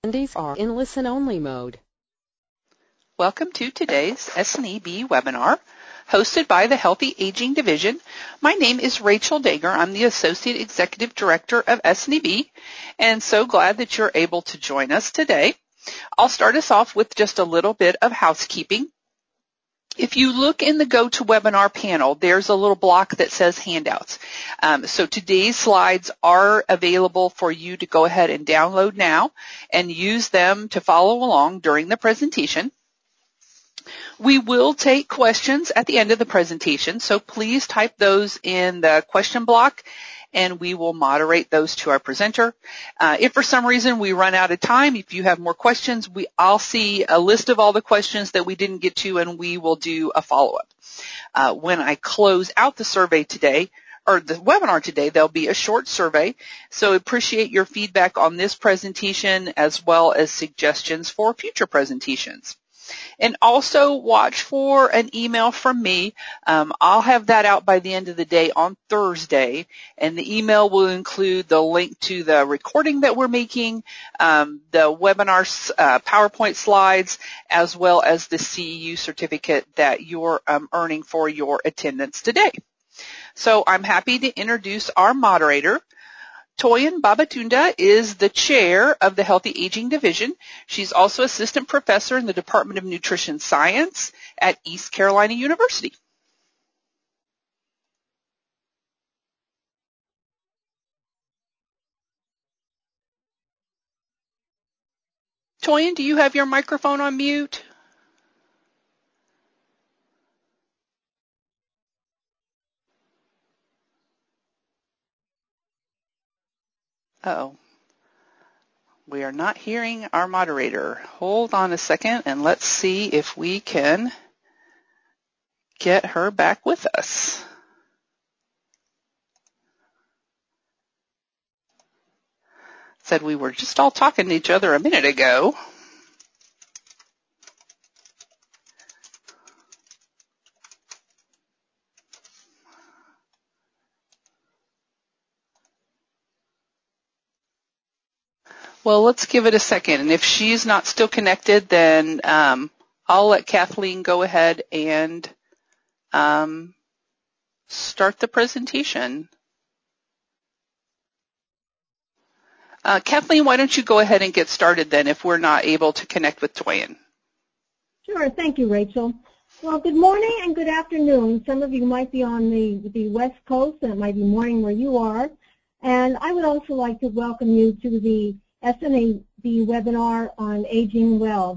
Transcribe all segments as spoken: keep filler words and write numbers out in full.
Attendees are in listen-only mode. Welcome to today's S N E B webinar, hosted by the Healthy Aging Division. My name is Rachel Dager. I'm the Associate Executive Director of S N E B, and so glad that you're able to join us today. I'll start us off with just a little bit of housekeeping. If you look in the GoToWebinar panel, there's a little block that says handouts. Um, so today's slides are available for you to go ahead and download now and use them to follow along during the presentation. We will take questions at the end of the presentation, so please type those in the question block and we will moderate those to our presenter. Uh, if for some reason we run out of time, if you have more questions, we, I'll see a list of all the questions that we didn't get to and we will do a follow-up. Uh, when I close out the survey today, or the webinar today, there'll be a short survey, so appreciate your feedback on this presentation as well as suggestions for future presentations. And also watch for an email from me. Um, I'll have that out by the end of the day on Thursday, and the email will include the link to the recording that we're making, um, the webinar uh, PowerPoint slides, as well as the C E U certificate that you're um, earning for your attendance today. So I'm happy to introduce our moderator. Toyin Babatunda is the chair of the Healthy Aging Division. She's also assistant professor in the Department of Nutrition Science at East Carolina University. Toyin, do you have your microphone on mute? Uh-oh. We are not hearing our moderator. Hold on a second and let's see if we can get her back with us. Said we were just all talking to each other a minute ago. Well, let's give it a second, and if she's not still connected, then um, I'll let Kathleen go ahead and um, start the presentation. Uh, Kathleen, why don't you go ahead and get started then if we're not able to connect with Toyin? Sure. Thank you, Rachel. Well, good morning and good afternoon. Some of you might be on the, the West Coast, and it might be morning where you are. And I would also like to welcome you to the S N E B webinar on aging well.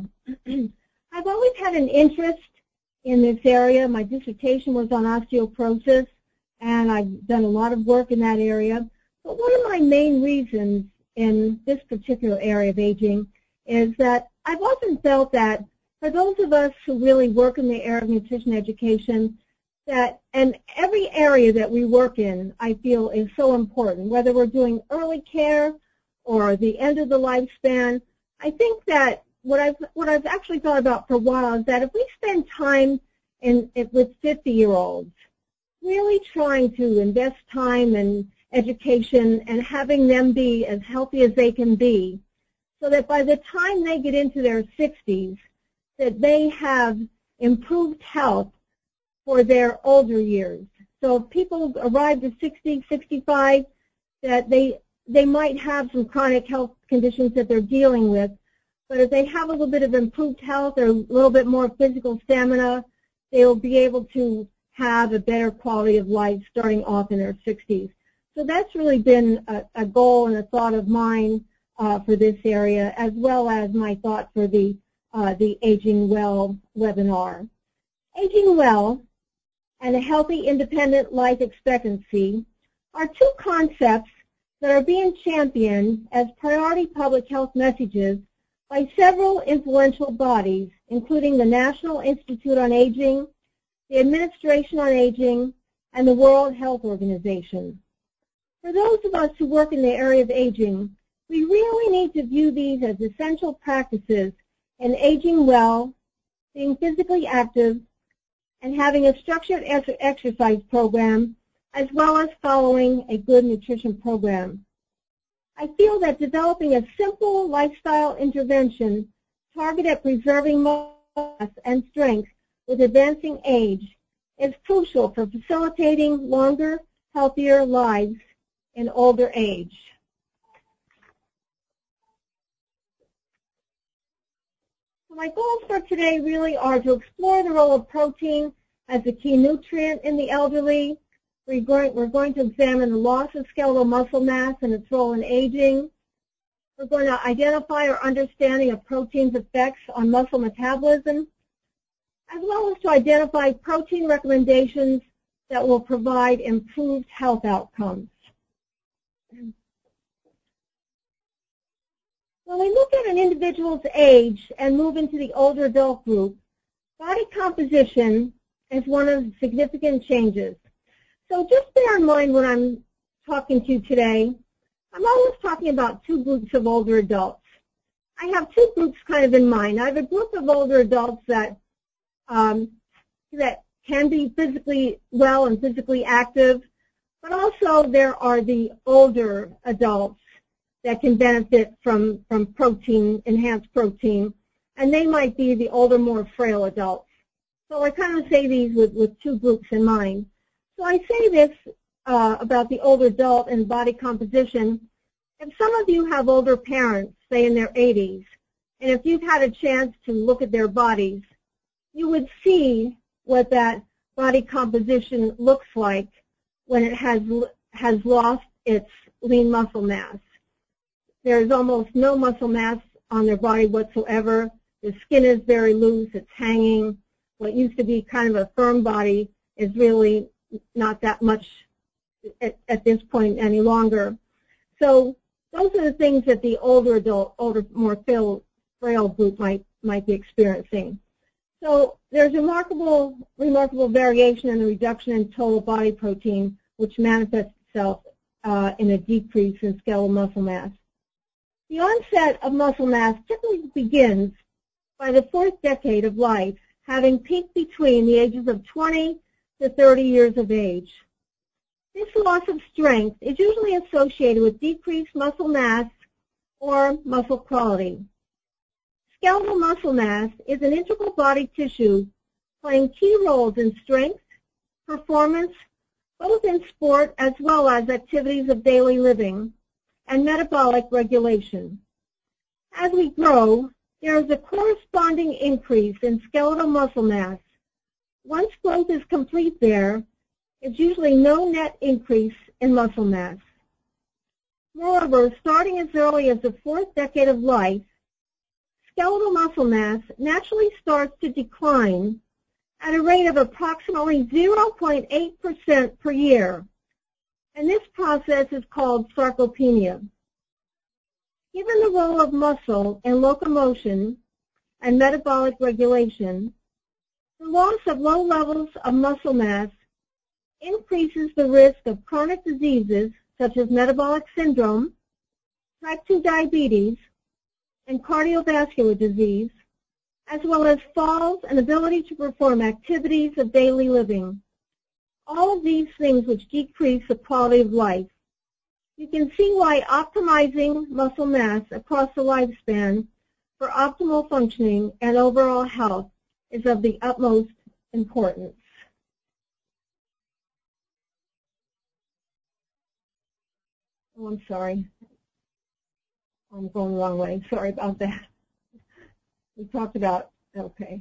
I've always had an interest in this area. My dissertation was on osteoporosis, and I've done a lot of work in that area. But one of my main reasons in this particular area of aging is that I've often felt that for those of us who really work in the area of nutrition education, that and every area that we work in, I feel, is so important, whether we're doing early care or the end of the lifespan. I think that what I've what I've actually thought about for a while is that if we spend time in, in with fifty-year-olds, really trying to invest time in education and having them be as healthy as they can be, so that by the time they get into their sixties, that they have improved health for their older years. So if people arrive to sixty, sixty-five, that they they might have some chronic health conditions that they're dealing with, but if they have a little bit of improved health or a little bit more physical stamina, they'll be able to have a better quality of life starting off in their sixties. So that's really been a, a goal and a thought of mine uh, for this area, as well as my thought for the, uh, the Aging Well webinar. Aging well and a healthy independent life expectancy are two concepts that are being championed as priority public health messages by several influential bodies, including the National Institute on Aging, the Administration on Aging, and the World Health Organization. For those of us who work in the area of aging, we really need to view these as essential practices in aging well, being physically active, and having a structured exercise program, as well as following a good nutrition program. I feel that developing a simple lifestyle intervention targeted at preserving muscle mass and strength with advancing age is crucial for facilitating longer, healthier lives in older age. So my goals for today really are to explore the role of protein as a key nutrient in the elderly. We're going, we're going to examine the loss of skeletal muscle mass and its role in aging. We're going to identify our understanding of protein's effects on muscle metabolism, as well as to identify protein recommendations that will provide improved health outcomes. When we look at an individual's age and move into the older adult group, body composition is one of the significant changes. So just bear in mind when I'm talking to you today, I'm always talking about two groups of older adults. I have two groups kind of in mind. I have a group of older adults that um, that can be physically well and physically active, but also there are the older adults that can benefit from, from protein, enhanced protein, and they might be the older, more frail adults. So I kind of say these with, with two groups in mind. So I say this uh, about the older adult and body composition. If some of you have older parents, say in their eighties, and if you've had a chance to look at their bodies, you would see what that body composition looks like when it has, has lost its lean muscle mass. There's almost no muscle mass on their body whatsoever. The skin is very loose, it's hanging. What used to be kind of a firm body is really not that much at, at this point any longer. So those are the things that the older adult, older, more frail, frail group might, might be experiencing. So there's remarkable, remarkable variation in the reduction in total body protein, which manifests itself uh, in a decrease in skeletal muscle mass. The onset of muscle mass typically begins by the fourth decade of life, having peaked between the ages of twenty to thirty years of age. This loss of strength is usually associated with decreased muscle mass or muscle quality. Skeletal muscle mass is an integral body tissue playing key roles in strength, performance, both in sport as well as activities of daily living, and metabolic regulation. As we grow, there is a corresponding increase in skeletal muscle mass. Once growth is complete there, it's usually no net increase in muscle mass. Moreover, starting as early as the fourth decade of life, skeletal muscle mass naturally starts to decline at a rate of approximately zero point eight percent per year, and this process is called sarcopenia. Given the role of muscle in locomotion and metabolic regulation, the loss of low levels of muscle mass increases the risk of chronic diseases such as metabolic syndrome, type two diabetes, and cardiovascular disease, as well as falls and ability to perform activities of daily living. All of these things which decrease the quality of life. You can see why optimizing muscle mass across the lifespan for optimal functioning and overall health is of the utmost importance. Oh, I'm sorry. I'm going the wrong way. Sorry about that. We talked about, okay.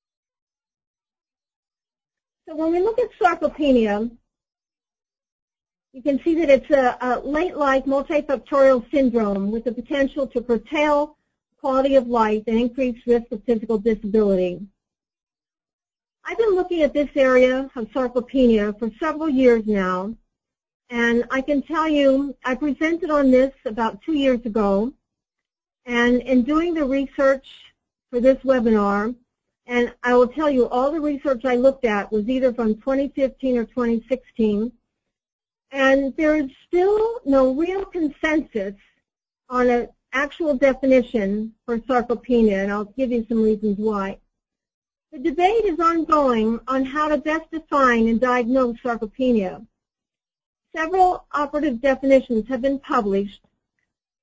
So when we look at sarcopenia, you can see that it's a, a late-life multifactorial syndrome with the potential to curtail quality of life and increase risk of physical disability. I've been looking at this area of sarcopenia for several years now, and I can tell you I presented on this about two years ago, and in doing the research for this webinar, and I will tell you all the research I looked at was either from twenty fifteen or twenty sixteen, and there is still no real consensus on an actual definition for sarcopenia, and I'll give you some reasons why. The debate is ongoing on how to best define and diagnose sarcopenia. Several operative definitions have been published,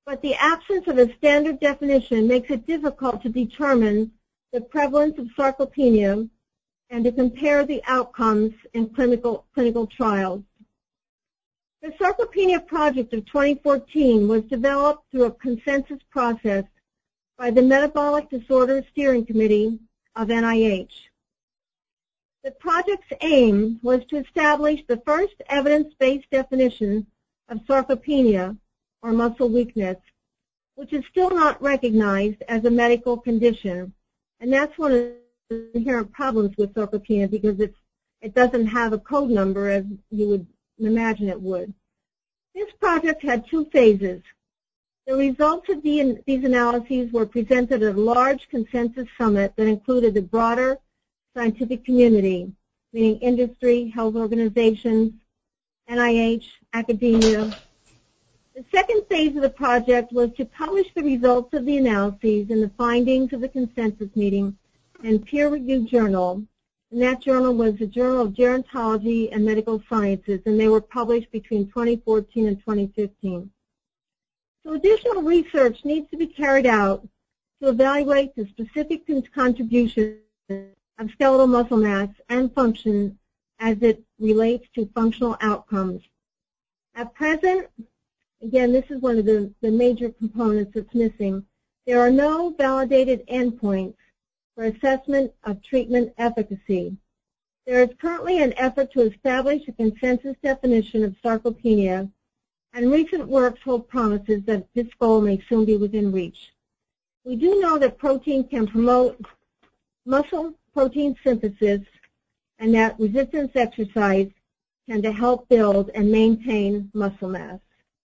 but the absence of a standard definition makes it difficult to determine the prevalence of sarcopenia and to compare the outcomes in clinical, clinical trials. The Sarcopenia Project of twenty fourteen was developed through a consensus process by the Metabolic Disorders Steering Committee of N I H. The project's aim was to establish the first evidence-based definition of sarcopenia, or muscle weakness, which is still not recognized as a medical condition. And that's one of the inherent problems with sarcopenia, because it's, it doesn't have a code number as you would imagine it would. This project had two phases. The results of the, these analyses were presented at a large consensus summit that included the broader scientific community, meaning industry, health organizations, N I H, academia. The second phase of the project was to publish the results of the analyses and the findings of the consensus meeting in peer-reviewed journal. And that journal was the Journal of Gerontology and Medical Sciences, and they were published between twenty fourteen and twenty fifteen. So additional research needs to be carried out to evaluate the specific contributions of skeletal muscle mass and function as it relates to functional outcomes. At present, again, this is one of the, the major components that's missing. There are no validated endpoints for assessment of treatment efficacy. There is currently an effort to establish a consensus definition of sarcopenia, and recent works hold promises that this goal may soon be within reach. We do know that protein can promote muscle protein synthesis, and that resistance exercise can to help build and maintain muscle mass.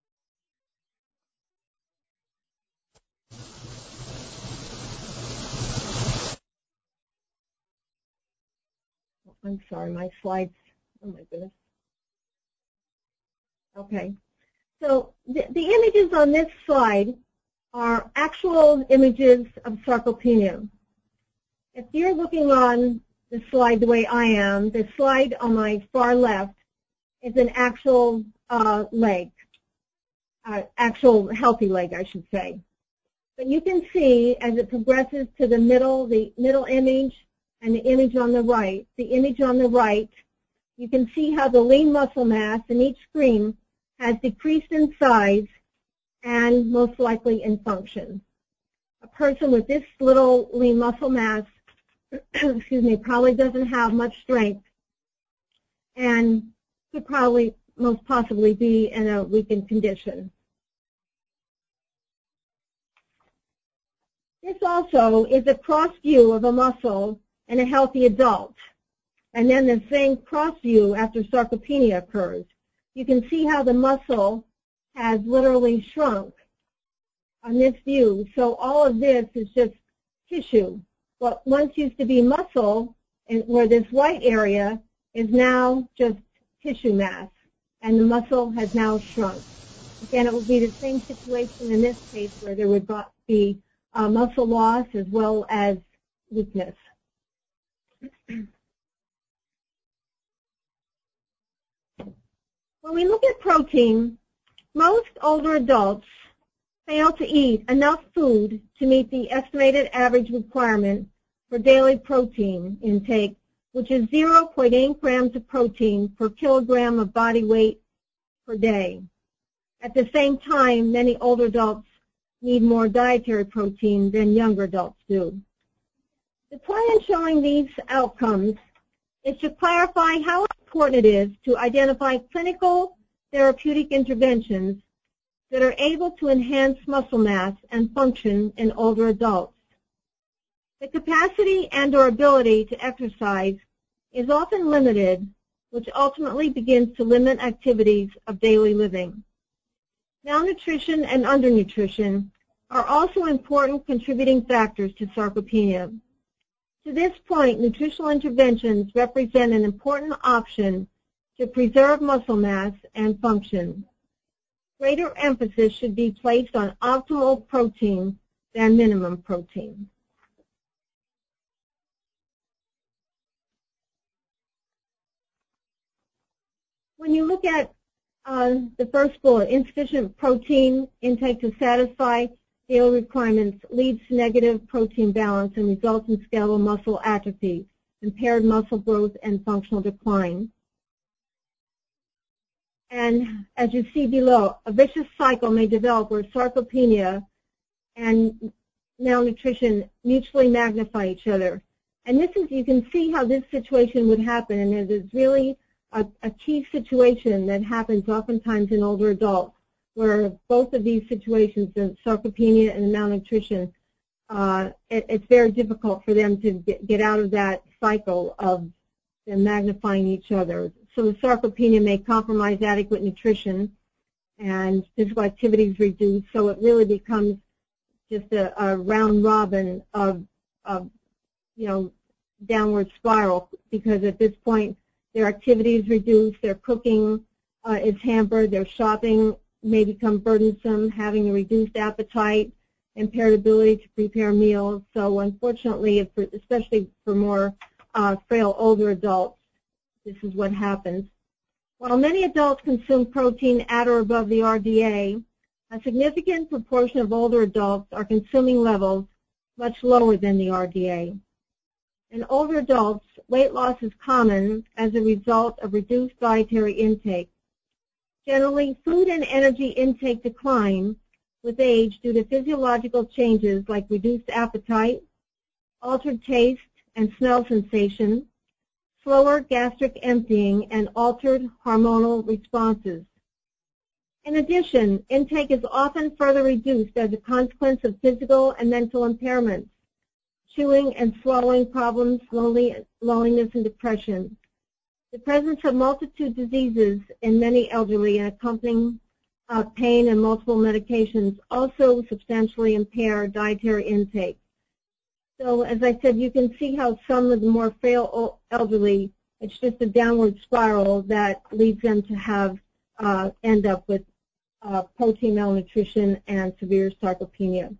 I'm sorry, my slides, oh my goodness. Okay, so the, the images on this slide are actual images of sarcopenia. If you're looking on the slide the way I am, the slide on my far left is an actual uh, leg, uh, actual healthy leg, I should say. But you can see as it progresses to the middle, the middle image, and the image on the right. The image on the right, you can see how the lean muscle mass in each screen has decreased in size and most likely in function. A person with this little lean muscle mass, excuse me, probably doesn't have much strength and could probably most possibly be in a weakened condition. This also is a cross view of a muscle in a healthy adult. And then the same cross view after sarcopenia occurs. You can see how the muscle has literally shrunk on this view. So all of this is just tissue. What once used to be muscle, and where this white area is now just tissue mass, and the muscle has now shrunk. Again, it would be the same situation in this case where there would be uh, muscle loss as well as weakness. When we look at protein, most older adults fail to eat enough food to meet the estimated average requirement for daily protein intake, which is zero point eight grams of protein per kilogram of body weight per day. At the same time, many older adults need more dietary protein than younger adults do. The point in showing these outcomes is to clarify how important it is to identify clinical therapeutic interventions that are able to enhance muscle mass and function in older adults. The capacity and or ability to exercise is often limited, which ultimately begins to limit activities of daily living. Malnutrition and undernutrition are also important contributing factors to sarcopenia. To this point, nutritional interventions represent an important option to preserve muscle mass and function. Greater emphasis should be placed on optimal protein than minimum protein. When you look at Uh, the first bullet, insufficient protein intake to satisfy daily requirements leads to negative protein balance and results in skeletal muscle atrophy, impaired muscle growth, and functional decline. And as you see below, a vicious cycle may develop where sarcopenia and malnutrition mutually magnify each other. And this is, you can see how this situation would happen, and it is really a, a key situation that happens oftentimes in older adults, where both of these situations, the sarcopenia and the malnutrition, uh, it, it's very difficult for them to get, get out of that cycle of them magnifying each other. So the sarcopenia may compromise adequate nutrition, and physical activity is reduced, so it really becomes just a, a round robin of, of, you know, downward spiral, because at this point their activity is reduced, their cooking uh, is hampered, their shopping may become burdensome, having a reduced appetite, impaired ability to prepare meals. So unfortunately, if, especially for more uh, frail older adults, this is what happens. While many adults consume protein at or above the R D A, a significant proportion of older adults are consuming levels much lower than the R D A. In older adults, weight loss is common as a result of reduced dietary intake. Generally, food and energy intake decline with age due to physiological changes like reduced appetite, altered taste and smell sensation, slower gastric emptying, and altered hormonal responses. In addition, intake is often further reduced as a consequence of physical and mental impairments, chewing and swallowing problems, loneliness, and depression. The presence of multitude diseases in many elderly and accompanying uh, pain and multiple medications also substantially impair dietary intake. So as I said, you can see how some of the more frail elderly, it's just a downward spiral that leads them to have uh, end up with uh, protein malnutrition and severe sarcopenia.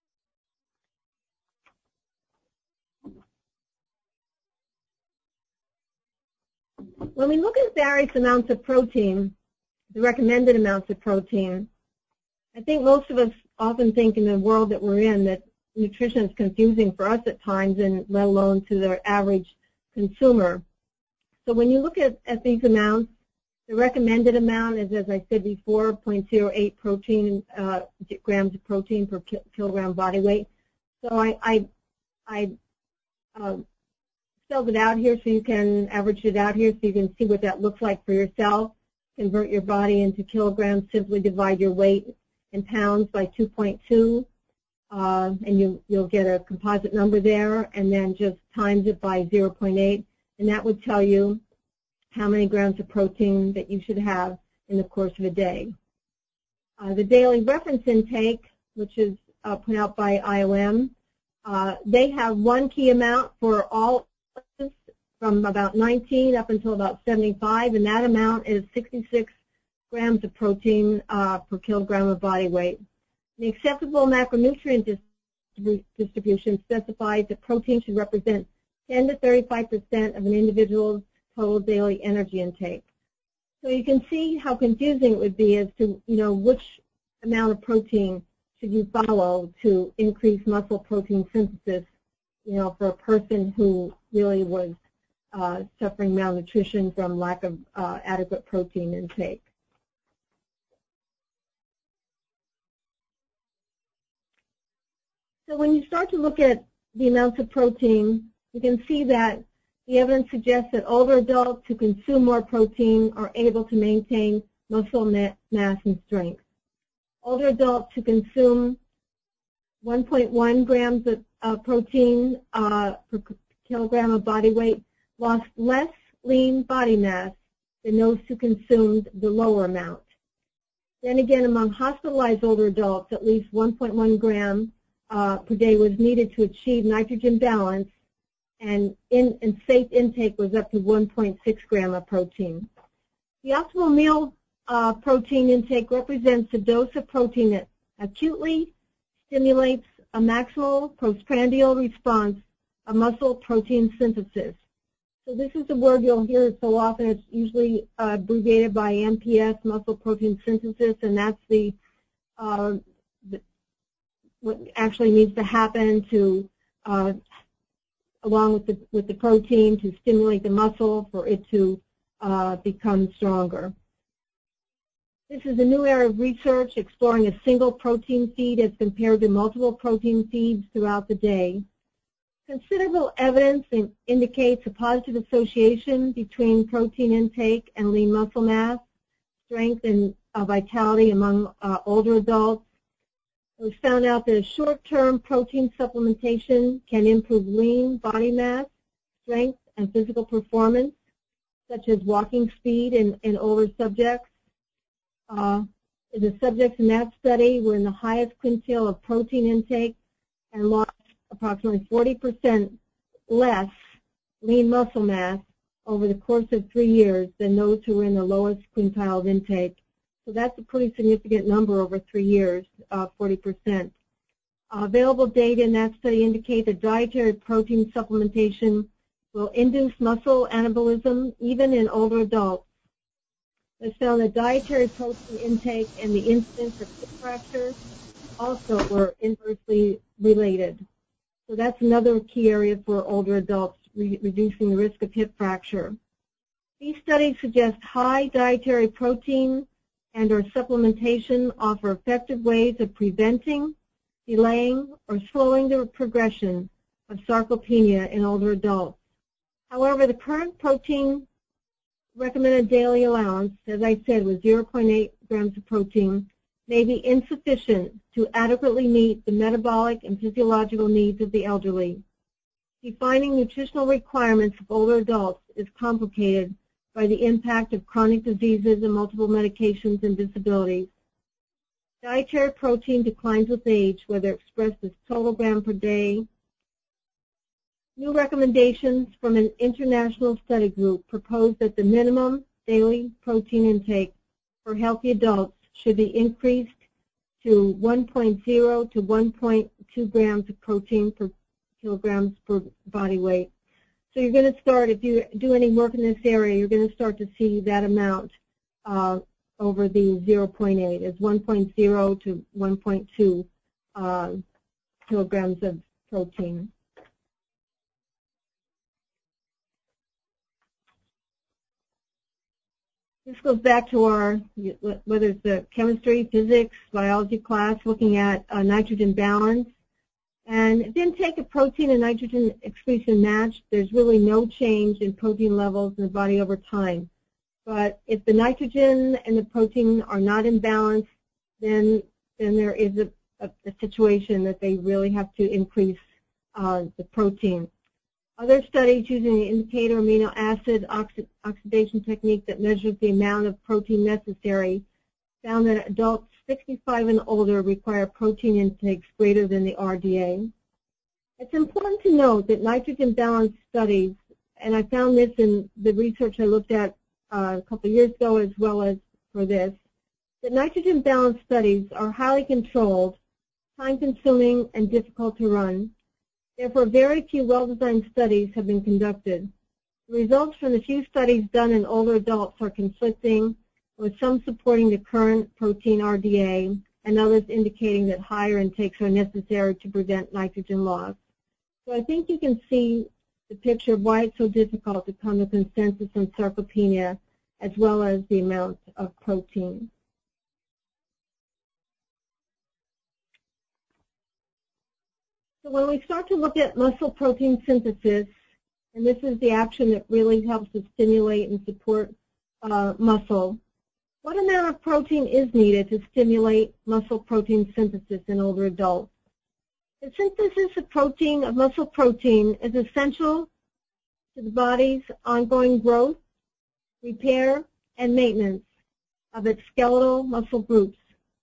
When we look at various amounts of protein, the recommended amounts of protein, I think most of us often think in the world that we're in that nutrition is confusing for us at times, and let alone to the average consumer. So when you look at, at these amounts, the recommended amount is, as I said before, zero point zero eight protein uh, grams of protein per ki kilogram body weight. So I, I, I uh, spelled it out here so you can average it out here so you can see what that looks like for yourself. Convert your body into kilograms, simply divide your weight in pounds by two point two. Uh, and you, you'll get a composite number there, and then just times it by zero point eight, and that would tell you how many grams of protein that you should have in the course of a day. Uh, the daily reference intake, which is uh, put out by I O M, uh, they have one key amount for all from about nineteen up until about seventy-five, and that amount is sixty-six grams of protein uh, per kilogram of body weight. The acceptable macronutrient distribution specifies that protein should represent ten to thirty-five percent of an individual's total daily energy intake. So you can see how confusing it would be as to, you know, which amount of protein should you follow to increase muscle protein synthesis, you know, for a person who really was uh, suffering malnutrition from lack of uh, adequate protein intake. So when you start to look at the amounts of protein, you can see that the evidence suggests that older adults who consume more protein are able to maintain muscle mass and strength. Older adults who consume one point one grams of uh, protein uh, per kilogram of body weight lost less lean body mass than those who consumed the lower amount. Then again, among hospitalized older adults, at least one point one gram uh, per day was needed to achieve nitrogen balance, and, in, and safe intake was up to one point six gram of protein. The optimal meal uh, protein intake represents a dose of protein that acutely stimulates a maximal postprandial response of muscle protein synthesis. So this is a word you'll hear so often. It's usually uh, abbreviated by M P S, muscle protein synthesis, and that's the, uh, the what actually needs to happen to, uh, along with the with the protein, to stimulate the muscle for it to uh, become stronger. This is a new area of research exploring a single protein feed as compared to multiple protein feeds throughout the day. Considerable evidence in, indicates a positive association between protein intake and lean muscle mass, strength, and uh, vitality among uh, older adults. It was found out that a short-term protein supplementation can improve lean body mass, strength, and physical performance, such as walking speed in, in older subjects. Uh, the subjects in that study were in the highest quintile of protein intake and lost approximately forty percent less lean muscle mass over the course of three years than those who were in the lowest quintile of intake. So that's a pretty significant number over three years, uh, forty percent. Uh, available data in that study indicate that dietary protein supplementation will induce muscle anabolism even in older adults. It's found that dietary protein intake and the incidence of hip fractures also were inversely related. So that's another key area for older adults, re reducing the risk of hip fracture. These studies suggest high dietary protein and or supplementation offer effective ways of preventing, delaying, or slowing the progression of sarcopenia in older adults. However, the current protein recommended daily allowance, as I said, was zero point eight grams of protein, may be insufficient to adequately meet the metabolic and physiological needs of the elderly. Defining nutritional requirements of older adults is complicated by the impact of chronic diseases and multiple medications and disabilities. Dietary protein declines with age, whether expressed as total gram per day. New recommendations from an international study group propose that the minimum daily protein intake for healthy adults should be increased to one point zero to one point two grams of protein per kilograms per body weight. So you're going to start, if you do any work in this area, you're going to start to see that amount uh, over the zero point eight as one point zero to one point two uh, kilograms of protein. This goes back to our, whether it's the chemistry, physics, biology class, looking at uh, nitrogen balance. And if intake of protein and nitrogen excretion match, there's really no change in protein levels in the body over time. But if the nitrogen and the protein are not in balance, then, then there is a, a, a situation that they really have to increase uh, the protein. Other studies using the indicator amino acid oxi oxidation technique that measures the amount of protein necessary found that adults sixty-five and older require protein intakes greater than the R D A. It's important to note that nitrogen balance studies, and I found this in the research I looked at uh, a couple of years ago as well as for this, that nitrogen balance studies are highly controlled, time-consuming, and difficult to run. Therefore, very few well-designed studies have been conducted. The results from the few studies done in older adults are conflicting, with some supporting the current protein R D A and others indicating that higher intakes are necessary to prevent nitrogen loss. So I think you can see the picture of why it's so difficult to come to consensus on sarcopenia, as well as the amount of protein. So when we start to look at muscle protein synthesis, and this is the action that really helps to stimulate and support uh, muscle, what amount of protein is needed to stimulate muscle protein synthesis in older adults? The synthesis of protein, of muscle protein, is essential to the body's ongoing growth, repair, and maintenance of its skeletal muscle groups.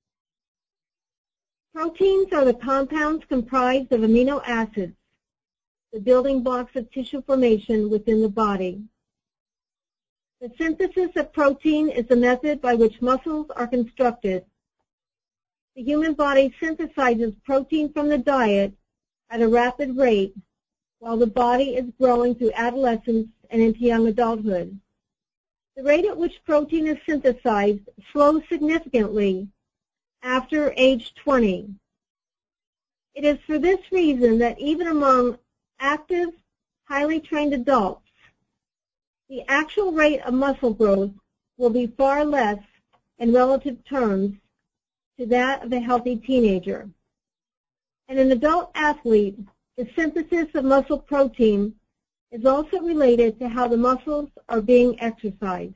Proteins are the compounds comprised of amino acids, the building blocks of tissue formation within the body. The synthesis of protein is the method by which muscles are constructed. The human body synthesizes protein from the diet at a rapid rate while the body is growing through adolescence and into young adulthood. The rate at which protein is synthesized slows significantly after age twenty. It is for this reason that even among active, highly trained adults, the actual rate of muscle growth will be far less in relative terms to that of a healthy teenager. In an adult athlete, the synthesis of muscle protein is also related to how the muscles are being exercised.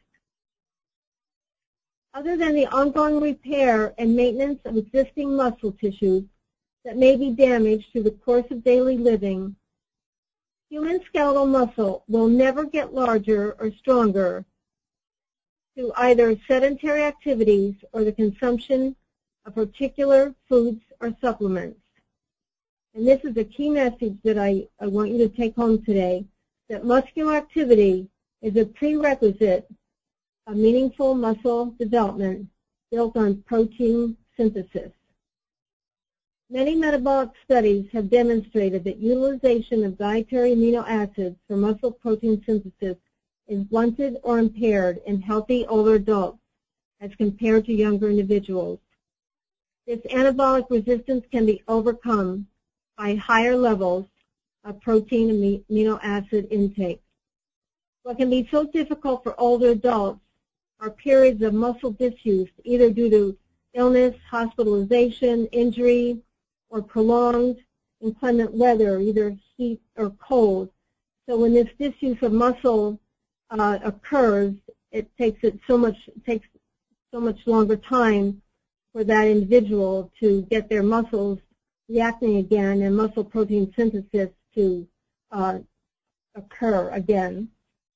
Other than the ongoing repair and maintenance of existing muscle tissues that may be damaged through the course of daily living, human skeletal muscle will never get larger or stronger through either sedentary activities or the consumption of particular foods or supplements. And this is a key message that I, I want you to take home today, that muscular activity is a prerequisite of meaningful muscle development built on protein synthesis. Many metabolic studies have demonstrated that utilization of dietary amino acids for muscle protein synthesis is blunted or impaired in healthy older adults as compared to younger individuals. This anabolic resistance can be overcome by higher levels of protein amino acid intake. What can be so difficult for older adults are periods of muscle disuse, either due to illness, hospitalization, injury, or prolonged inclement weather, either heat or cold. So when this disuse of muscle uh, occurs, it takes it so much it takes so much longer time for that individual to get their muscles reacting again and muscle protein synthesis to uh, occur again.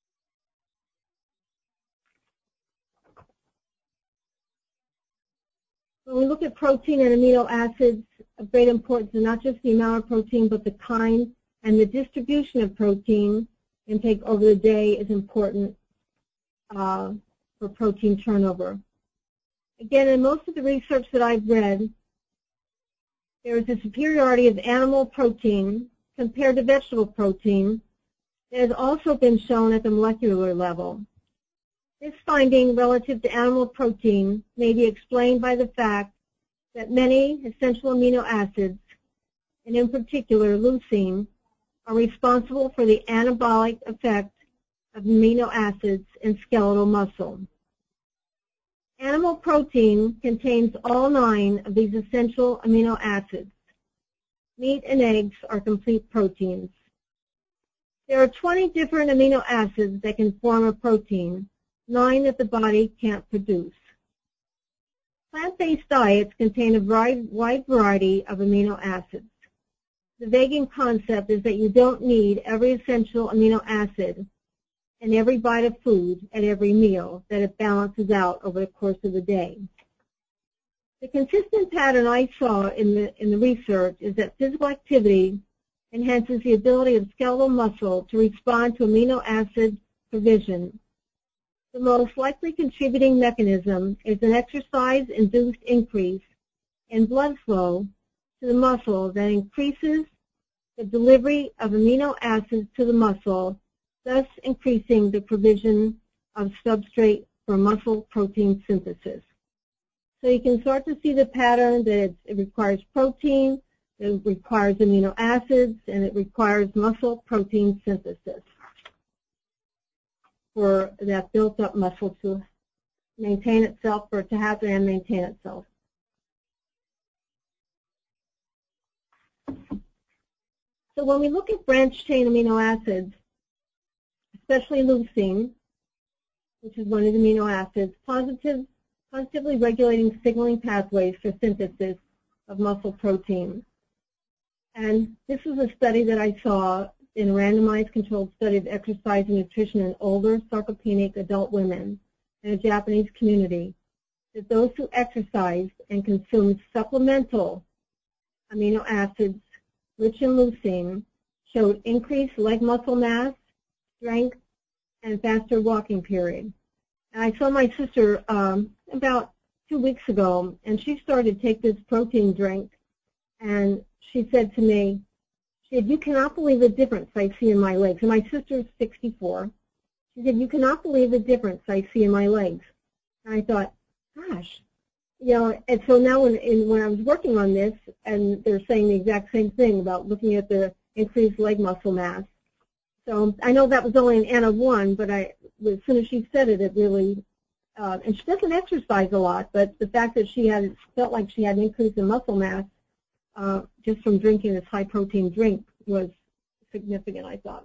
When we look at protein and amino acids, of great importance is not just the amount of protein, but the kind and the distribution of protein intake over the day is important uh, for protein turnover. Again, in most of the research that I've read, there is a superiority of animal protein compared to vegetable protein that has also been shown at the molecular level. This finding relative to animal protein may be explained by the fact that many essential amino acids, and in particular leucine, are responsible for the anabolic effect of amino acids in skeletal muscle. Animal protein contains all nine of these essential amino acids. Meat and eggs are complete proteins. There are twenty different amino acids that can form a protein, nine that the body can't produce. Plant-based diets contain a wide variety of amino acids. The vegan concept is that you don't need every essential amino acid in every bite of food at every meal, that it balances out over the course of the day. The consistent pattern I saw in the, in the research is that physical activity enhances the ability of skeletal muscle to respond to amino acid provision. The most likely contributing mechanism is an exercise-induced increase in blood flow to the muscle that increases the delivery of amino acids to the muscle, thus increasing the provision of substrate for muscle protein synthesis. So you can start to see the pattern that it, it requires protein, it requires amino acids, and it requires muscle protein synthesis for that built-up muscle to maintain itself, for it to happen and maintain itself. So when we look at branched-chain amino acids, especially leucine, which is one of the amino acids, positive, positively regulating signaling pathways for synthesis of muscle protein. And this was a study that I saw in a randomized controlled study of exercise and nutrition in older sarcopenic adult women in a Japanese community, that those who exercised and consumed supplemental amino acids rich in leucine showed increased leg muscle mass, strength, and faster walking period. And I saw my sister um, about two weeks ago, and she started to take this protein drink, and she said to me, she said, "You cannot believe the difference I see in my legs." And my sister's sixty-four, She said, "You cannot believe the difference I see in my legs." And I thought, gosh, you know, and so now when, in, when I was working on this, and they're saying the exact same thing about looking at the increased leg muscle mass. So I know that was only an N of one, but I, as soon as she said it, it really, uh, and she doesn't exercise a lot, but the fact that she had felt like she had an increase in muscle mass uh, just from drinking this high-protein drink was significant, I thought.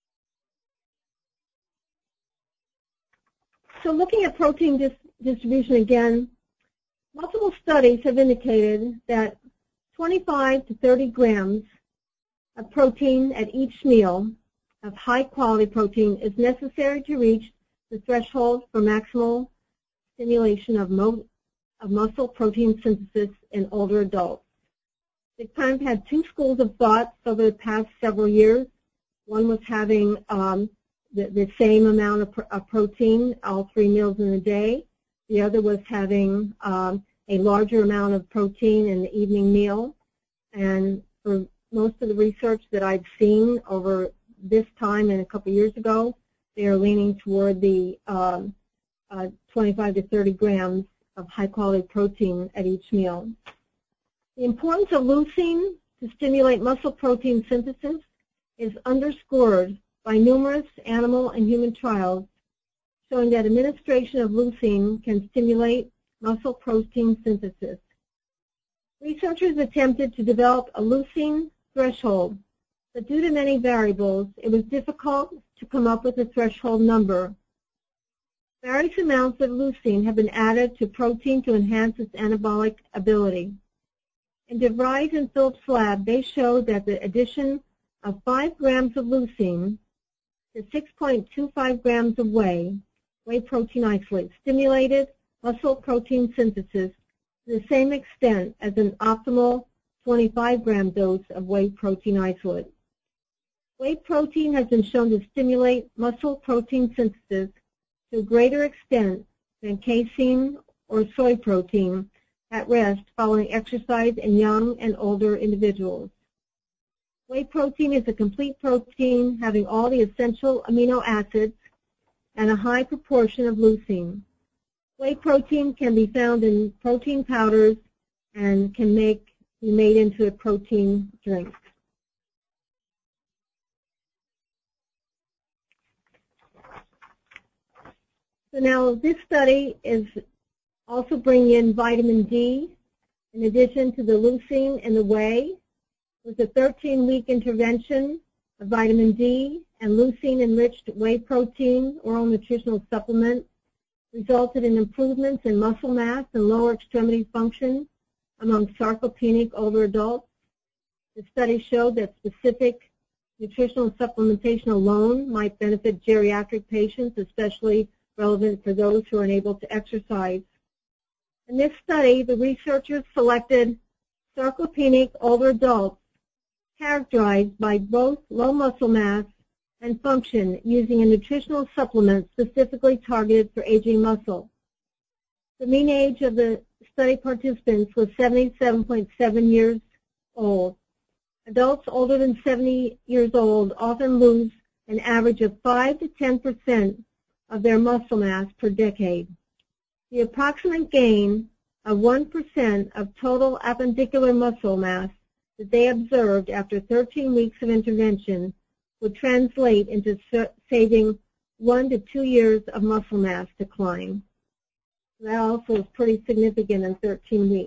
So looking at protein dis distribution again, multiple studies have indicated that twenty-five to thirty grams of protein at each meal of high-quality protein is necessary to reach the threshold for maximal stimulation of, mo of muscle protein synthesis in older adults. They've kind of had two schools of thought over the past several years. One was having um, the, the same amount of, pr of protein all three meals in a day. The other was having um, a larger amount of protein in the evening meal. And for most of the research that I've seen over this time and a couple years ago, they are leaning toward the um, uh, twenty-five to thirty grams of high-quality protein at each meal. The importance of leucine to stimulate muscle protein synthesis is underscored by numerous animal and human trials showing that administration of leucine can stimulate muscle protein synthesis. Researchers attempted to develop a leucine threshold, but due to many variables, it was difficult to come up with a threshold number. Various amounts of leucine have been added to protein to enhance its anabolic ability. In DeVries and Phillips' lab, they showed that the addition of five grams of leucine to six point two five grams of whey, whey protein isolate, stimulated muscle protein synthesis to the same extent as an optimal twenty-five gram dose of whey protein isolate. Whey protein has been shown to stimulate muscle protein synthesis to a greater extent than casein or soy protein at rest following exercise in young and older individuals. Whey protein is a complete protein having all the essential amino acids and a high proportion of leucine. Whey protein can be found in protein powders and can make, be made into a protein drink. So now this study is also bringing in vitamin D in addition to the leucine and the whey. With a thirteen week intervention of vitamin D and leucine-enriched whey protein oral nutritional supplement resulted in improvements in muscle mass and lower extremity function among sarcopenic older adults. The study showed that specific nutritional supplementation alone might benefit geriatric patients, especially relevant for those who are unable to exercise. In this study, the researchers selected sarcopenic older adults characterized by both low muscle mass and function using a nutritional supplement specifically targeted for aging muscle. The mean age of the study participants was seventy-seven point seven years old. Adults older than seventy years old often lose an average of five to ten percent of their muscle mass per decade. The approximate gain of one percent of total appendicular muscle mass that they observed after thirteen weeks of intervention would translate into saving one to two years of muscle mass decline. That also is pretty significant in thirteen weeks.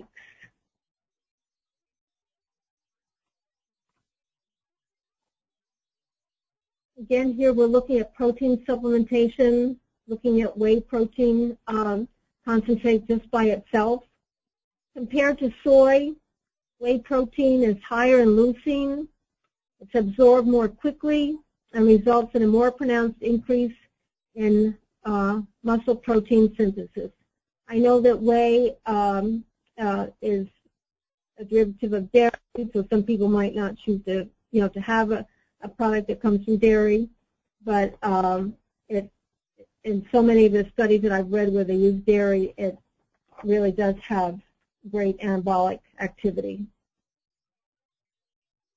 Again, here we're looking at protein supplementation, looking at whey protein um, concentrate just by itself. Compared to soy, whey protein is higher in leucine. It's absorbed more quickly and results in a more pronounced increase in uh, muscle protein synthesis. I know that whey um, uh, is a derivative of dairy, so some people might not choose to, you know, to have a, a product that comes from dairy, but um, it, in so many of the studies that I've read where they use dairy, it really does have great anabolic activity.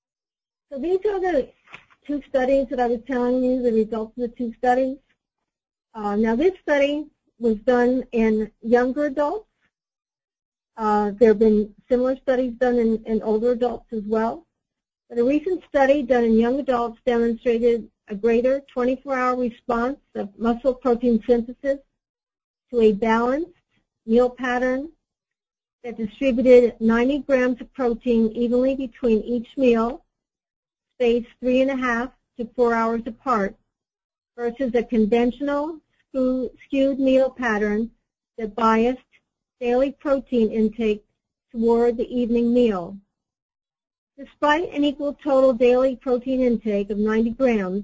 So these are the two studies that I was telling you, the results of the two studies. Uh, now, this study was done in younger adults. Uh, there have been similar studies done in, in older adults as well. But a recent study done in young adults demonstrated a greater twenty-four hour response of muscle protein synthesis to a balanced meal pattern that distributed ninety grams of protein evenly between each meal, spaced three and a half to four hours apart, versus a conventional skewed meal pattern that biased daily protein intake toward the evening meal. Despite an equal total daily protein intake of ninety grams,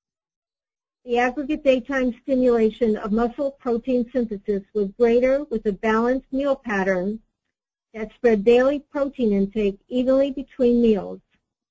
the aggregate daytime stimulation of muscle protein synthesis was greater with a balanced meal pattern that spread daily protein intake evenly between meals.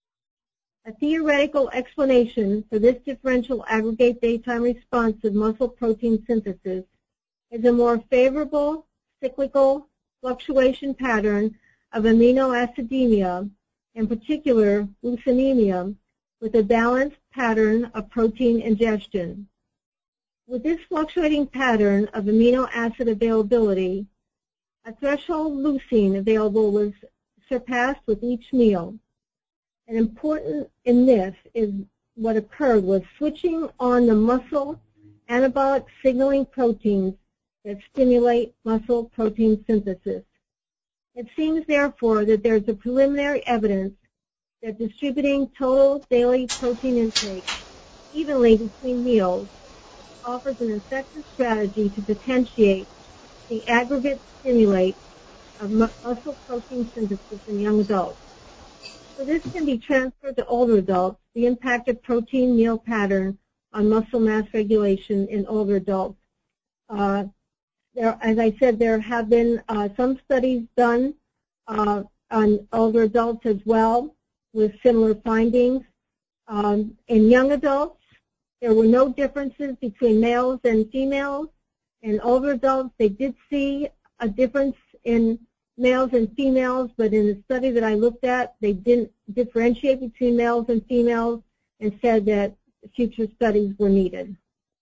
A theoretical explanation for this differential aggregate daytime response of muscle protein synthesis is a more favorable cyclical fluctuation pattern of amino acidemia, in particular leucinemia, with a balanced pattern of protein ingestion. With this fluctuating pattern of amino acid availability, a threshold leucine available was surpassed with each meal. And important in this is what occurred was switching on the muscle anabolic signaling proteins that stimulate muscle protein synthesis. It seems, therefore, that there is a preliminary evidence that distributing total daily protein intake evenly between meals offers an effective strategy to potentiate the aggregate stimulate of muscle protein synthesis in young adults. So this can be transferred to older adults, the impact of protein meal pattern on muscle mass regulation in older adults. Uh, there, as I said, there have been uh, some studies done uh, on older adults as well with similar findings. Um, in young adults, there were no differences between males and females. In older adults, they did see a difference in males and females, but in the study that I looked at, they didn't differentiate between males and females and said that future studies were needed.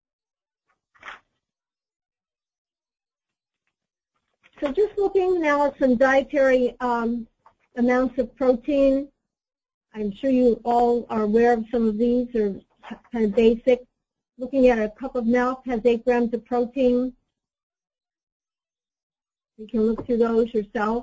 So just looking now at some dietary um, amounts of protein, I'm sure you all are aware of some of these, are kind of basic. Looking at a cup of milk has eight grams of protein. You can look through those yourself.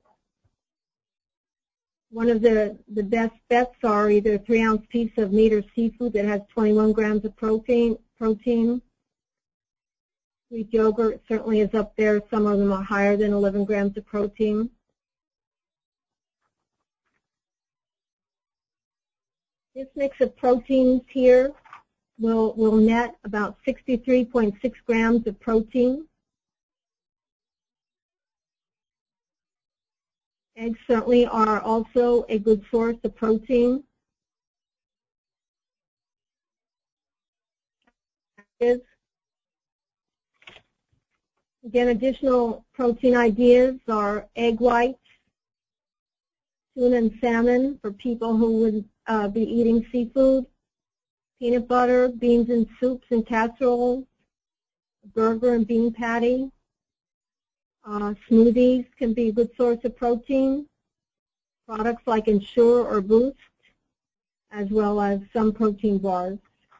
One of the, the best bets are either a three ounce piece of meat or seafood that has twenty-one grams of protein. protein. Greek yogurt certainly is up there. Some of them are higher than eleven grams of protein. This mix of proteins here will, will net about sixty-three point six grams of protein. Eggs certainly are also a good source of protein. Again, additional protein ideas are egg whites, tuna and salmon for people who would uh, be eating seafood, peanut butter, beans and soups and casseroles, burger and bean patty. Uh, smoothies can be a good source of protein. Products like Ensure or Boost, as well as some protein bars.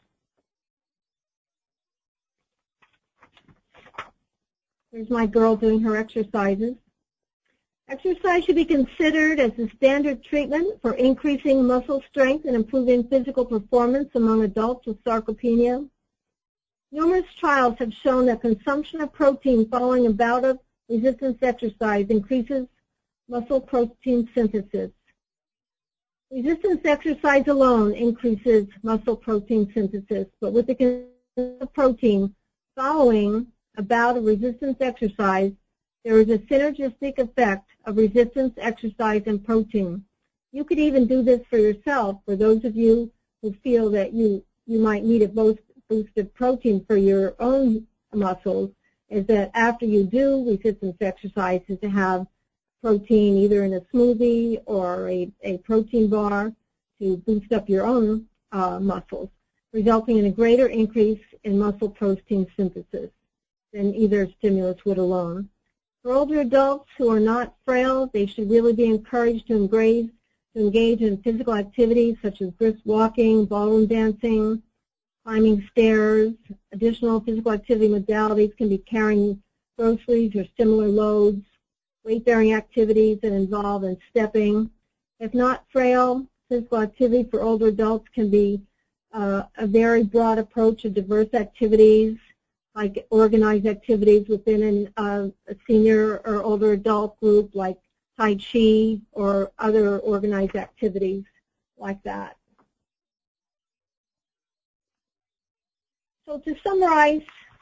Here's my girl doing her exercises. Exercise should be considered as the standard treatment for increasing muscle strength and improving physical performance among adults with sarcopenia. Numerous trials have shown that consumption of protein following a bout of resistance exercise increases muscle protein synthesis. Resistance exercise alone increases muscle protein synthesis, but with the consumption of protein following a bout of resistance exercise, there is a synergistic effect of resistance exercise and protein. You could even do this for yourself, for those of you who feel that you, you might need a boost, boost of protein for your own muscles, is that after you do resistance exercises to have protein either in a smoothie or a, a protein bar to boost up your own uh, muscles, resulting in a greater increase in muscle protein synthesis than either stimulus would alone. For older adults who are not frail, they should really be encouraged to engage, to engage in physical activities such as brisk walking, ballroom dancing, climbing stairs. Additional physical activity modalities can be carrying groceries or similar loads, weight-bearing activities that involve in stepping. If not frail, physical activity for older adults can be uh, a very broad approach of diverse activities, like organized activities within an, uh, a senior or older adult group, like Tai Chi or other organized activities like that. So to summarize,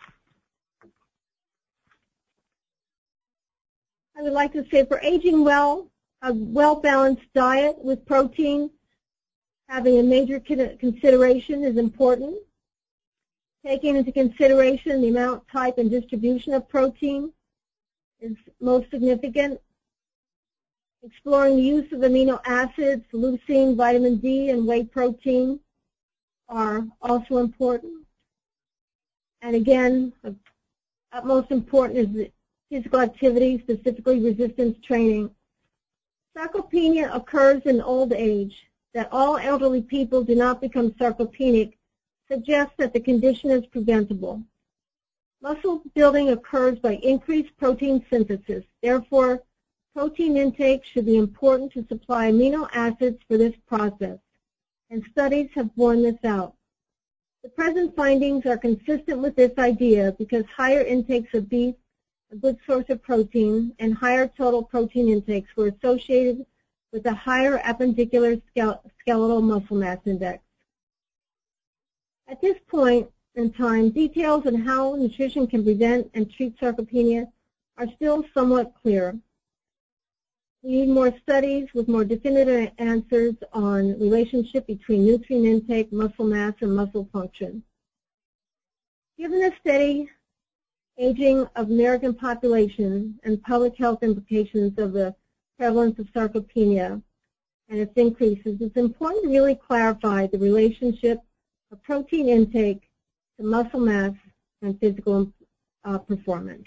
I would like to say for aging well, a well-balanced diet with protein, having a major consideration is important. Taking into consideration the amount, type, and distribution of protein is most significant. Exploring the use of amino acids, leucine, vitamin D, and whey protein are also important. And again, utmost important is physical activity, specifically resistance training. Sarcopenia occurs in old age. That all elderly people do not become sarcopenic suggests that the condition is preventable. Muscle building occurs by increased protein synthesis. Therefore, protein intake should be important to supply amino acids for this process, and studies have borne this out. The present findings are consistent with this idea because higher intakes of beef, a good source of protein, and higher total protein intakes were associated with a higher appendicular skeletal muscle mass index. At this point in time, details on how nutrition can prevent and treat sarcopenia are still somewhat clear. We need more studies with more definitive answers on relationship between nutrient intake, muscle mass, and muscle function. Given the steady aging of American population and public health implications of the prevalence of sarcopenia and its increases, it's important to really clarify the relationship of protein intake to muscle mass and physical uh, performance.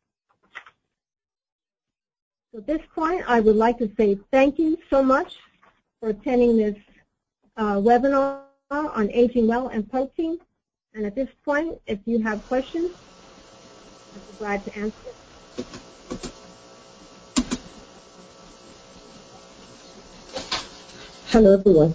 So at this point, I would like to say thank you so much for attending this uh, webinar on aging well and protein. And at this point, if you have questions, I'd be glad to answer. Hello, everyone.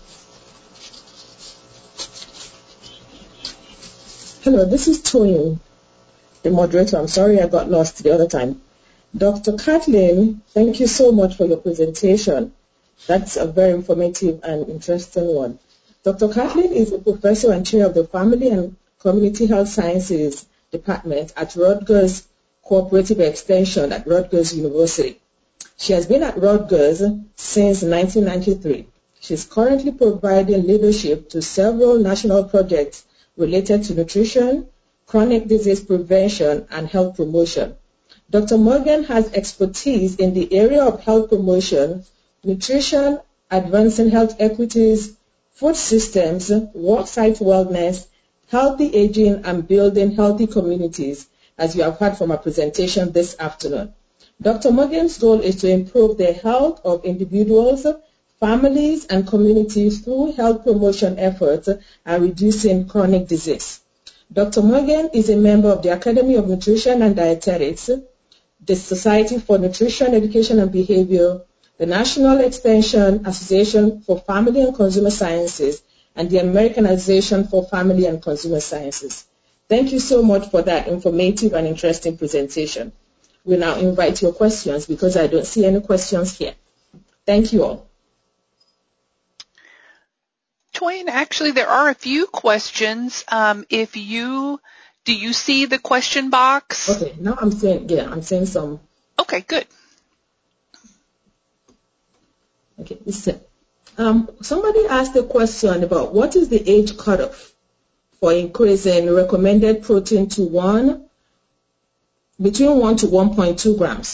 Hello, this is Toyin, the moderator. I'm sorry I got lost the other time. Doctor Kathleen, thank you so much for your presentation. That's a very informative and interesting one. Doctor Kathleen is a professor and chair of the Family and Community Health Sciences Department at Rutgers Cooperative Extension at Rutgers University. She has been at Rutgers since nineteen ninety-three. She's currently providing leadership to several national projects related to nutrition, chronic disease prevention, and health promotion. Doctor Morgan has expertise in the area of health promotion, nutrition, advancing health equities, food systems, worksite wellness, healthy aging, and building healthy communities, as you have heard from our presentation this afternoon. Doctor Morgan's goal is to improve the health of individuals, families, and communities through health promotion efforts and reducing chronic disease. Doctor Morgan is a member of the Academy of Nutrition and Dietetics, the Society for Nutrition, Education, and Behavior, the National Extension Association for Family and Consumer Sciences, and the American Association for Family and Consumer Sciences. Thank you so much for that informative and interesting presentation. We now invite your questions because I don't see any questions here. Thank you all. Toyin, actually, there are a few questions. Um, if you, do you see the question box? Okay, now I'm seeing, yeah, I'm seeing some. Okay, good. Okay, listen. Um, somebody asked a question about what is the age cutoff for increasing recommended protein to one, between one to one point two grams.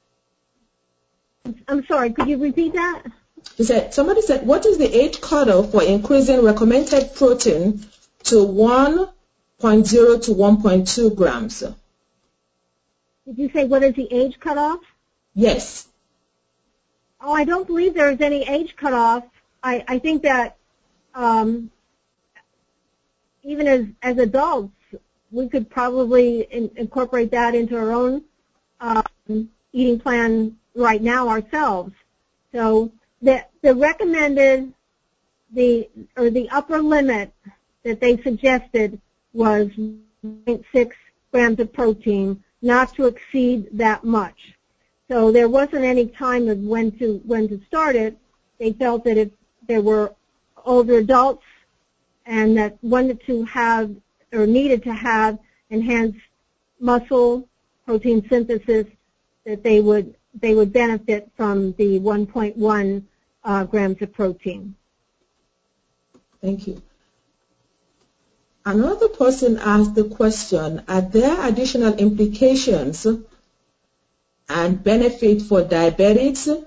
I'm sorry, could you repeat that? He said, somebody said, what is the age cutoff for increasing recommended protein to one zero point zero to one point two grams. Did you say what is the age cutoff? Yes. Oh, I don't believe there is any age cutoff. I, I think that um, even as, as adults, we could probably in, incorporate that into our own um, eating plan right now ourselves. So the, the recommended, the or the upper limit that they suggested was zero point six grams of protein, not to exceed that much. So there wasn't any time of when to when to start it. They felt that if there were older adults and that wanted to have or needed to have enhanced muscle protein synthesis, that they would they would benefit from the one point one uh, grams of protein. Thank you. Another person asked the question, are there additional implications and benefit for diabetics?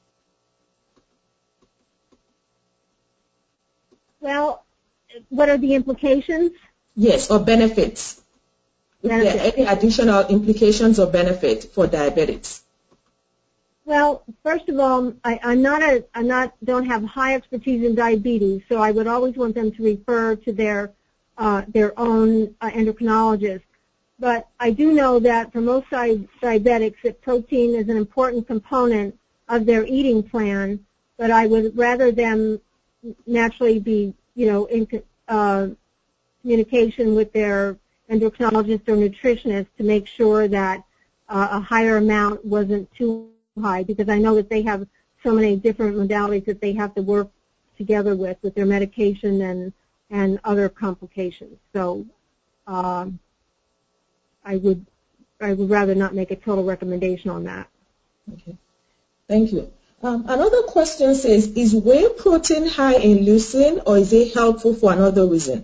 Well, what are the implications? Yes, or benefits. benefits. If there are any additional implications or benefit for diabetics? Well, first of all, I, I'm not a, I'm not, don't have high expertise in diabetes, so I would always want them to refer to their, uh, their own uh, endocrinologist. But I do know that for most diabetics, that protein is an important component of their eating plan. But I would rather them naturally be, you know, in uh, communication with their endocrinologist or nutritionist to make sure that uh, a higher amount wasn't too high, because I know that they have so many different modalities that they have to work together with, with their medication and and other complications. So um, I would I would rather not make a total recommendation on that. Okay, thank you. Um, another question says, is whey protein high in leucine, or is it helpful for another reason?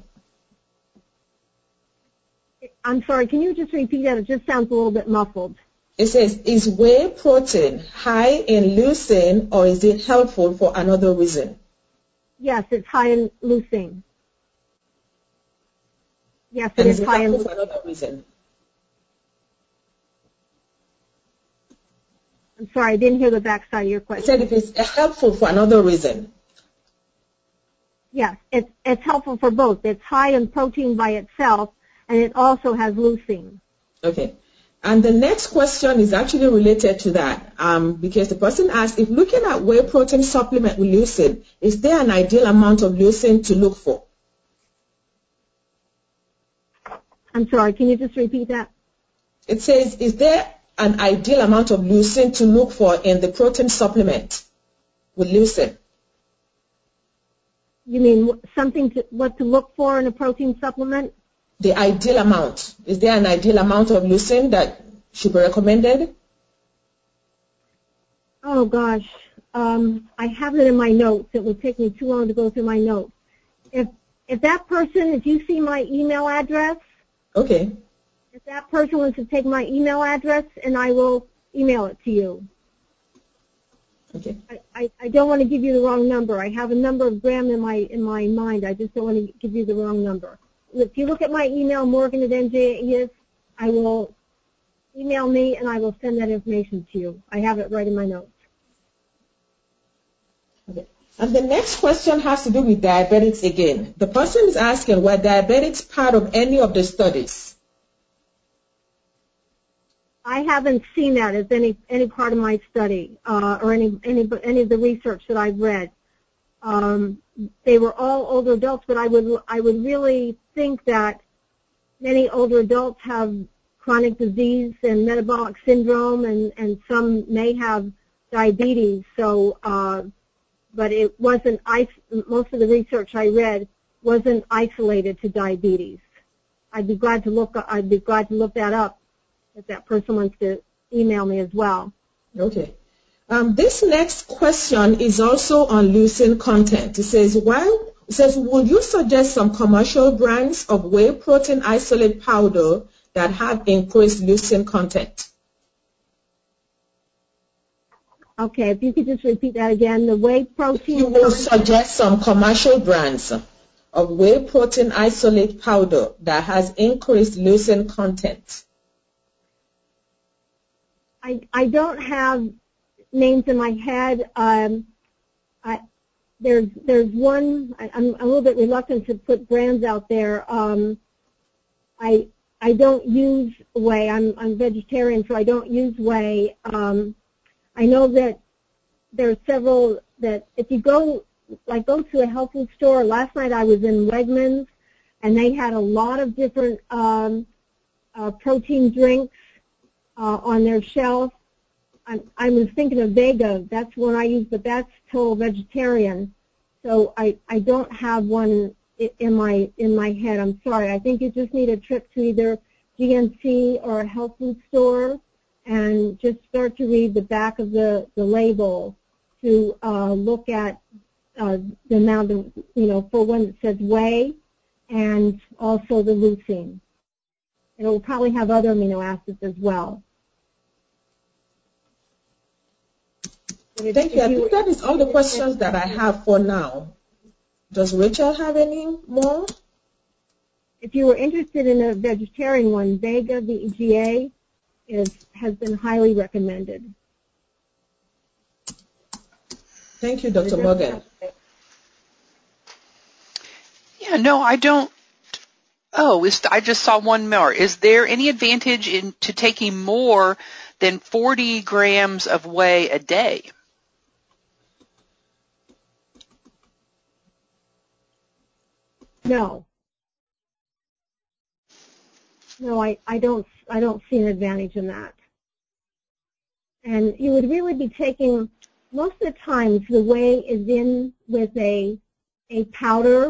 I'm sorry, can you just repeat that? It just sounds a little bit muffled. It says, is whey protein high in leucine, or is it helpful for another reason? Yes, it's high in leucine. Yes, it and is, is it high in helpful leucine. for another reason? I'm sorry, I didn't hear the back side of your question. I said if it's helpful for another reason. Yes, it's, it's helpful for both. It's high in protein by itself, and it also has leucine. Okay. And the next question is actually related to that, um, because the person asked, if looking at whey protein supplement with leucine, is there an ideal amount of leucine to look for? I'm sorry, can you just repeat that? It says, is there an ideal amount of leucine to look for in the protein supplement with leucine? You mean something to, what to look for in a protein supplement? The ideal amount. Is there an ideal amount of leucine that should be recommended? Oh gosh, um, I have it in my notes. It would take me too long to go through my notes. If if that person, if you see my email address, okay. If that person wants to take my email address, and I will email it to you. Okay. I, I, I don't want to give you the wrong number. I have a number of gram in my in my mind. I just don't want to give you the wrong number. If you look at my email, Morgan at N J E S, I will email me and I will send that information to you. I have it right in my notes. Okay. And the next question has to do with diabetics again. The person is asking, were diabetics part of any of the studies? I haven't seen that as any any part of my study uh, or any any any of the research that I've read. Um, they were all older adults, but I would I would really think that many older adults have chronic disease and metabolic syndrome, and and some may have diabetes. So, uh, but it wasn't. Most of the research I read wasn't isolated to diabetes. I'd be glad to look. I'd be glad to look that up if that person wants to email me as well. Okay. Um, this next question is also on leucine content. It says, why, it says, would you suggest some commercial brands of whey protein isolate powder that have increased leucine content? Okay, if you could just repeat that again. The whey protein. You will suggest some commercial brands of whey protein isolate powder that has increased leucine content? I, I don't have names in my head. Um, I, there's there's one. I, I'm a little bit reluctant to put brands out there. Um, I I don't use whey. I'm I'm vegetarian, so I don't use whey. Um, I know that there are several that if you go like go to a health food store. Last night I was in Wegmans, and they had a lot of different um, uh, protein drinks uh, on their shelf. I, I was thinking of Vega. That's one I use, but that's total vegetarian. So I, I don't have one in my in my head. I'm sorry. I think you just need a trip to either G N C or a health food store and just start to read the back of the, the label to uh, look at uh, the amount of, you know, for one that says whey and also the leucine. It will probably have other amino acids as well. Thank you. I think that is all the questions that I have for now. Does Rachel have any more? If you were interested in a vegetarian one, Vega V E G A is, has been highly recommended. Thank you, Doctor Morgan. Yeah, no, I don't. Oh, is, I just saw one more. Is there any advantage in to taking more than forty grams of whey a day? No. No, I, I don't I don't see an advantage in that. And you would really be taking, most of the times the whey is in with a a powder.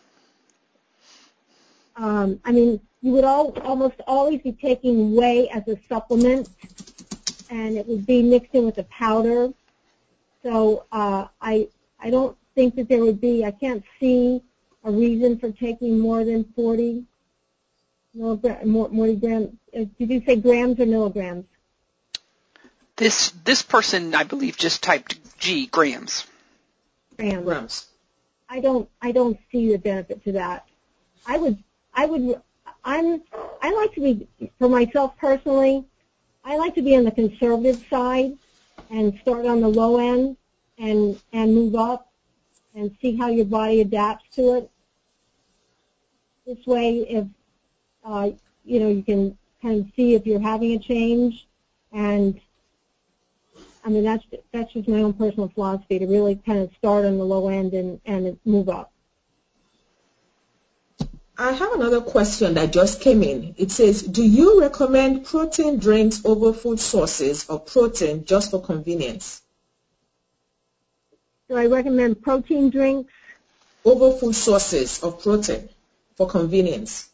Um, I mean, you would all, almost always be taking whey as a supplement, and it would be mixed in with a powder. So uh, I I don't think that there would be, I can't see a reason for taking more than forty milligrams, more, more grams. Did you say grams or milligrams? This this person, I believe, just typed G, grams. Grams. Grams. I don't I don't see the benefit to that. I would I would I'm I like to be, for myself personally, I like to be on the conservative side and start on the low end and and move up and see how your body adapts to it. This way, if uh, you know, you can kind of see if you're having a change. And I mean, that's that's just my own personal philosophy, to really kind of start on the low end and and move up. I have another question that just came in. It says, do you recommend protein drinks over food sources of protein just for convenience? Do I recommend protein drinks over food sources of protein for convenience?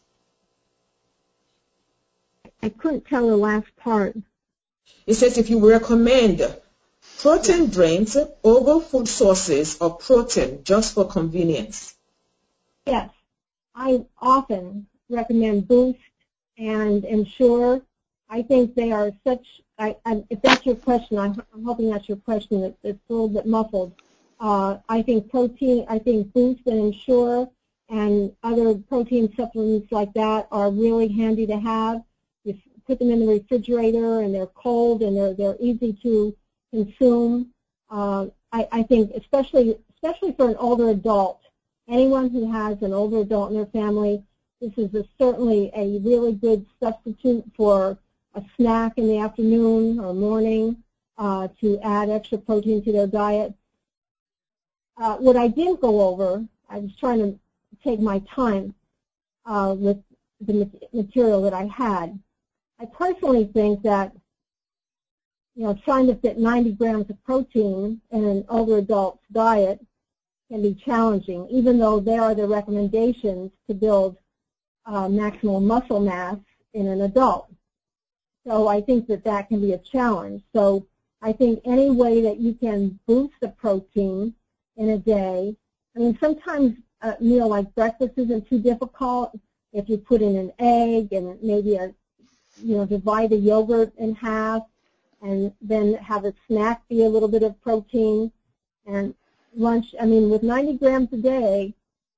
I couldn't tell the last part. It says if you recommend protein drinks over food sources of protein just for convenience. Yes. I often recommend Boost and Ensure. I think they are such, I, I, if that's your question, I'm, I'm hoping that's your question, it, it's a little bit muffled. Uh, I think protein, I think Boost and Ensure and other protein supplements like that are really handy to have. You put them in the refrigerator and they're cold and they're, they're easy to consume. Uh, I, I think especially, especially for an older adult, anyone who has an older adult in their family, this is a, certainly a really good substitute for a snack in the afternoon or morning uh, to add extra protein to their diet. Uh, what I didn't go over, I was trying to take my time uh, with the material that I had. I personally think that, you know, trying to fit ninety grams of protein in an older adult's diet can be challenging, even though there are the recommendations to build uh, maximal muscle mass in an adult. So I think that that can be a challenge. So I think any way that you can boost the protein in a day, I mean, sometimes a meal like breakfast isn't too difficult. If you put in an egg and maybe a, you know, divide the yogurt in half and then have a snack be a little bit of protein, and lunch, I mean, with ninety grams a day,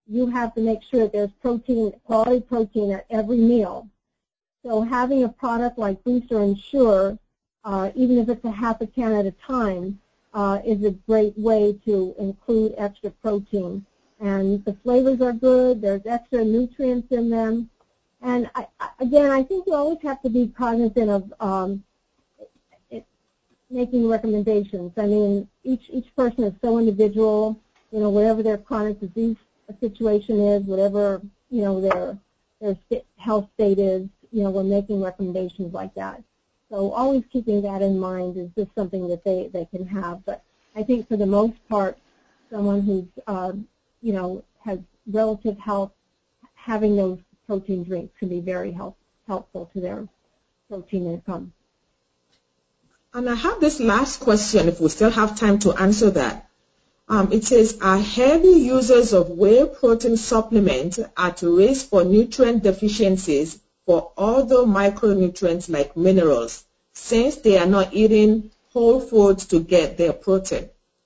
you have to make sure that there's protein, quality protein at every meal. So having a product like Boost or Ensure, uh, even if it's a half a can at a time, uh, is a great way to include extra protein. And the flavors are good. There's extra nutrients in them. And I, again, I think you always have to be cognizant of um, it, making recommendations. I mean, each each person is so individual. You know, whatever their chronic disease situation is, whatever you know their their health state is, you know, we're making recommendations like that. So always keeping that in mind is just something that they they can have. But I think for the most part, someone who's uh, you know has relative health, having those protein drinks can be very help, helpful to their protein income. And I have this last question, if we still have time to answer that. Um, it says, are heavy users of whey protein supplements at risk for nutrient deficiencies for other micronutrients like minerals, since they are not eating whole foods to get their protein?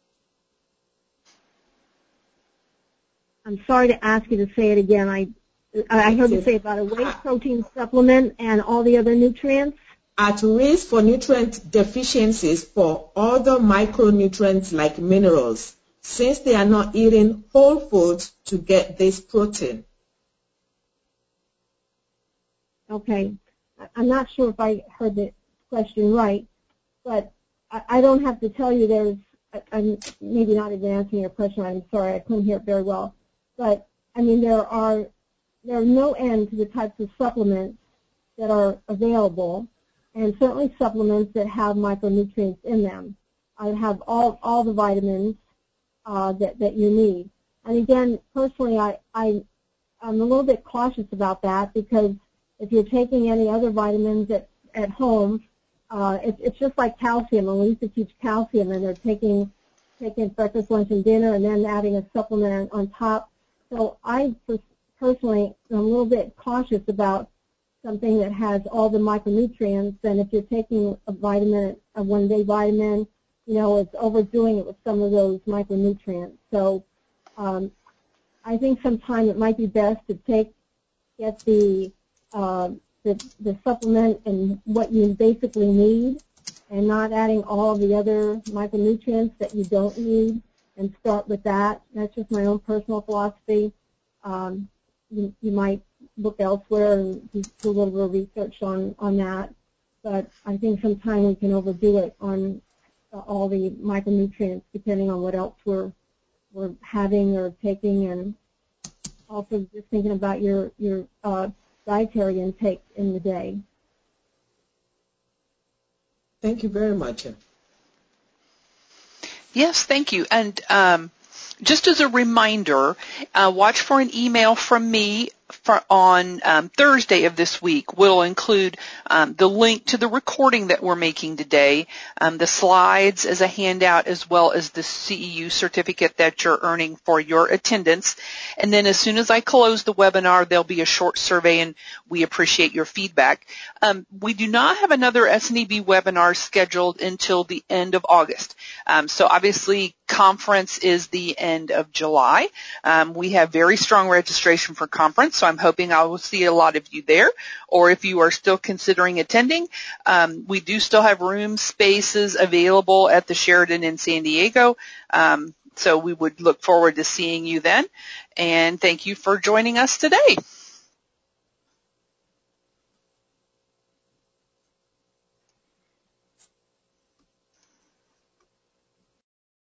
I'm sorry to ask you to say it again. I I heard you say about a whey protein supplement and all the other nutrients. At risk for nutrient deficiencies for other micronutrients like minerals, since they are not eating whole foods to get this protein. Okay. I'm not sure if I heard the question right, but I don't have to tell you there's, I'm maybe not even answering your question. I'm sorry, I couldn't hear it very well. But, I mean, there are, there are no end to the types of supplements that are available, and certainly supplements that have micronutrients in them. I have all, all the vitamins uh, that, that you need. And again, personally, I, I, I'm a little bit cautious about that, because if you're taking any other vitamins at, at home, uh, it, it's just like calcium. And we used to teach calcium, and they're taking, taking breakfast, lunch, and dinner, and then adding a supplement on top. So I personally am a little bit cautious about something that has all the micronutrients, and if you're taking a vitamin, a one-day vitamin, you know, it's overdoing it with some of those micronutrients. So um, I think sometimes it might be best to take, get the, uh, the, the supplement and what you basically need, and not adding all the other micronutrients that you don't need, and start with that. That's just my own personal philosophy. Um, you, you might look elsewhere and do a little bit of research on, on that. But I think sometimes we can overdo it on uh, all the micronutrients, depending on what else we're, we're having or taking, and also just thinking about your, your uh, dietary intake in the day. Thank you very much. Yes, thank you. And um, just as a reminder, uh, watch for an email from me for on um, Thursday of this week. We'll include um, the link to the recording that we're making today, um, the slides as a handout, as well as the C E U certificate that you're earning for your attendance. And then as soon as I close the webinar, there'll be a short survey, and we appreciate your feedback. Um, we do not have another S N E B webinar scheduled until the end of August. Um, so obviously, conference is the end of July. Um, we have very strong registration for conference, so I'm hoping I will see a lot of you there. Or if you are still considering attending, um, we do still have room spaces available at the Sheraton in San Diego. Um, so we would look forward to seeing you then. And thank you for joining us today.